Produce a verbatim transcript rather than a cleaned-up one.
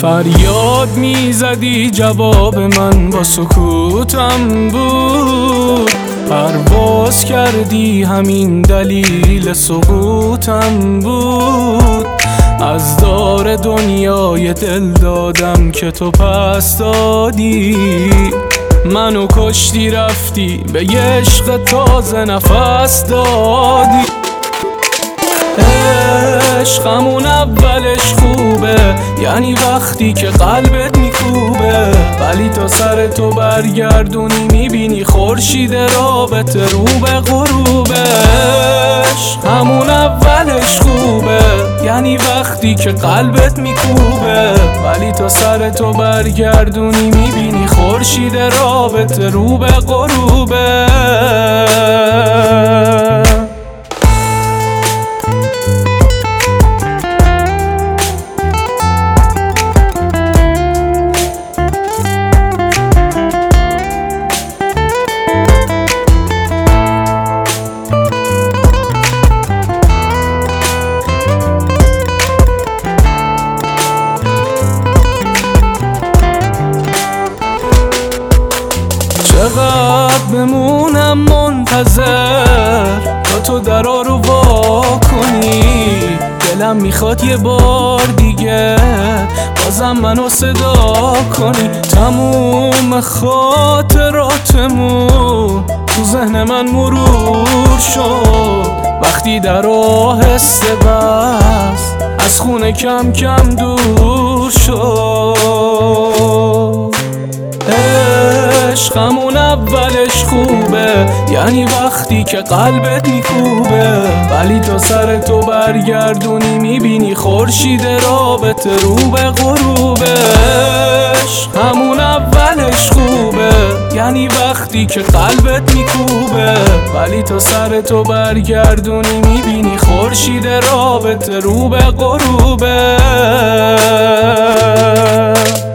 فریاد میزدی جواب من با سکوتم بود، پرواز کردی همین دلیل سقوطم بود. از دار دنیای دل دادم که تو پس دادی، منو کشتی رفتی به یه عشق تازه نفس دادی. عشق همون اولش خوبه، یعنی وقتی که قلبت میکوبه، ولی تا سر تو برگردونی میبینی خورشید رابطه رو به غروبه. عشق همون اولش خوبه، یعنی وقتی که قلبت میکوبه، ولی تا سر تو برگردونی میبینی خورشید رابطه رو به غروبه. چقدر بمونم منتظر تا تو درا رو وا کنی، دلم میخواد یه بار دیگه بازم منو صدا کنی. تموم خاطراتمون تو ذهن من مرور شد، وقتی در آهسته بس از خونه کم کم دور شد. عشق همون اولش خوبه، یعنی وقتی که قلبت میکوبه، ولی تا سر تو برگردونی میبینی خورشید رابطه رو به غروبه. عشق همون اولش خوبه، یعنی وقتی که قلبت میکوبه، ولی تا سر تو برگردونی میبینی خورشید رابطه رو به غروبه.